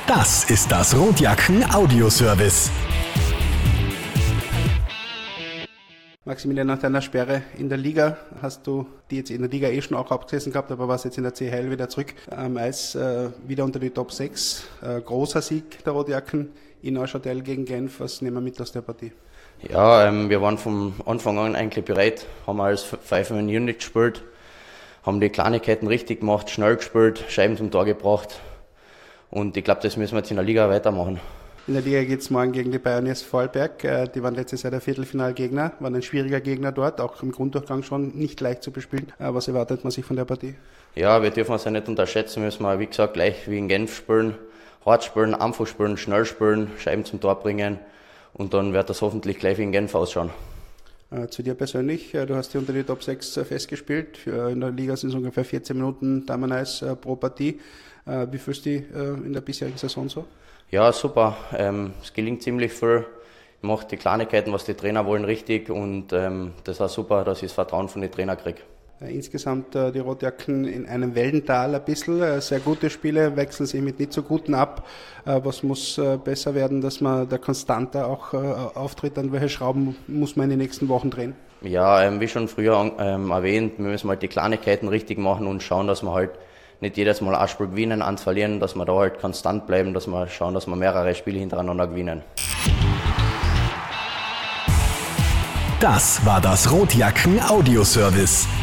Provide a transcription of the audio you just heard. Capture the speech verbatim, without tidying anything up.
Das ist das Rotjacken Audioservice. Maximilian, nach deiner Sperre in der Liga hast du die jetzt in der Liga eh schon auch abgesessen gehabt, aber warst jetzt in der C H L wieder zurück am Eis, äh, wieder unter die Top sechs. Äh, großer Sieg der Rotjacken in Neuchâtel gegen Genf. Was nehmen wir mit aus der Partie? Ja, ähm, wir waren vom Anfang an eigentlich bereit, haben als Five-Man-Unit gespielt, haben die Kleinigkeiten richtig gemacht, schnell gespielt, Scheiben zum Tor gebracht und ich glaube, das müssen wir jetzt in der Liga weitermachen. In der Liga geht es morgen gegen die Pioneers Vorarlberg. Die waren letztes Jahr der Viertelfinalgegner, waren ein schwieriger Gegner dort, auch im Grunddurchgang schon nicht leicht zu bespielen. Was erwartet man sich von der Partie? Ja, wir dürfen uns ja nicht unterschätzen, müssen wir, wie gesagt, gleich wie in Genf spielen, hart spielen, einfach spielen, schnell spielen, Scheiben zum Tor bringen und dann wird das hoffentlich gleich wie in Genf ausschauen. Zu dir persönlich, du hast hier unter die Top sechs festgespielt. In der Liga sind es ungefähr vierzehn Minuten Damen-Eis pro Partie. Wie fühlst du dich in der bisherigen Saison so? Ja, super. Ähm, es gelingt ziemlich viel. Ich mache die Kleinigkeiten, was die Trainer wollen, richtig und ähm, das ist auch super, dass ich das Vertrauen von den Trainern kriege. Insgesamt äh, die Rotjacken in einem Wellental ein bisschen. Äh, sehr gute Spiele, wechseln sich mit nicht so guten ab. Äh, was muss äh, besser werden, dass man da konstanter auch äh, auftritt? An welche Schrauben muss man in den nächsten Wochen drehen? Ja, ähm, wie schon früher ähm, erwähnt, wir müssen halt die Kleinigkeiten richtig machen und schauen, dass wir halt nicht jedes Mal ein Spiel gewinnen, eins verlieren, dass wir da halt konstant bleiben, dass wir schauen, dass wir mehrere Spiele hintereinander gewinnen. Das war das Rotjacken Audioservice.